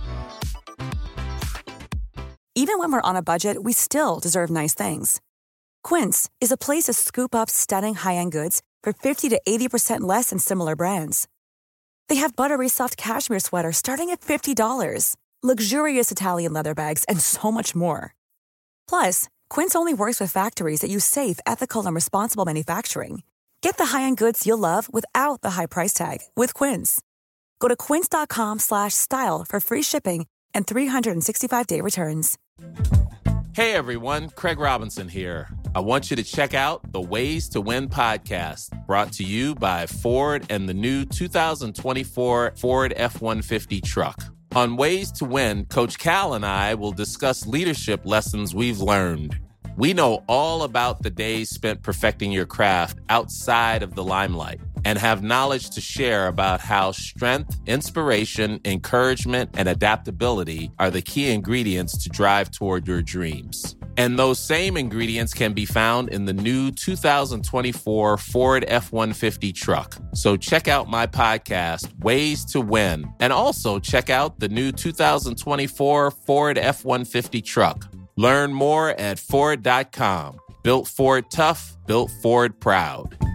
[SPEAKER 8] Even when we're on a budget, we still deserve nice things. Quince is a place to scoop up stunning high-end goods for fifty to eighty percent less than similar brands. They have buttery soft cashmere sweaters starting at fifty dollars, luxurious Italian leather bags, and so much more. Plus, Quince only works with factories that use safe, ethical, and responsible manufacturing. Get the high-end goods you'll love without the high price tag with Quince. Go to quince dot com slash style for free shipping and three sixty-five day returns.
[SPEAKER 9] Hey everyone, Craig Robinson here. I want you to check out the Ways to Win podcast, brought to you by Ford and the new two thousand twenty-four Ford F one fifty truck. On Ways to Win, Coach Cal and I will discuss leadership lessons we've learned. We know all about the days spent perfecting your craft outside of the limelight and have knowledge to share about how strength, inspiration, encouragement, and adaptability are the key ingredients to drive toward your dreams. And those same ingredients can be found in the new two thousand twenty-four Ford F one fifty truck. So check out my podcast, Ways to Win, and also check out the new two thousand twenty-four Ford F one fifty truck. Learn more at Ford dot com. Built Ford tough, built Ford proud.